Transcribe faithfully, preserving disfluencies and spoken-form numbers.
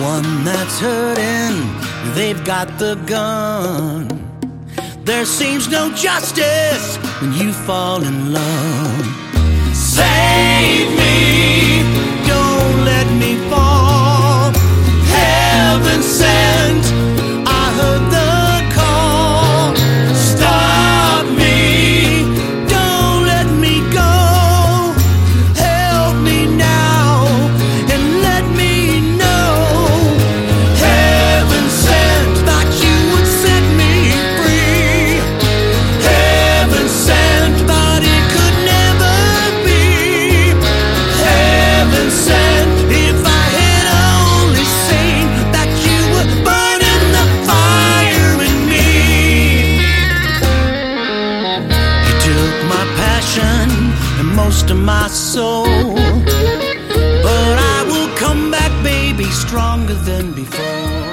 one that's hurting, they've got the gun. There seems no justice when you fall in love. Save me, don't let me fall. Heaven sent, I heard the call. Stop me, don't let me go. Help me now and let me know. Heaven sent, thought you would set me free. Heaven sent, thought it could never be. Heaven sent, if I had only seen that you were burning the fire in me. You took my passion and most of my soul, but I will come back, baby, stronger than before.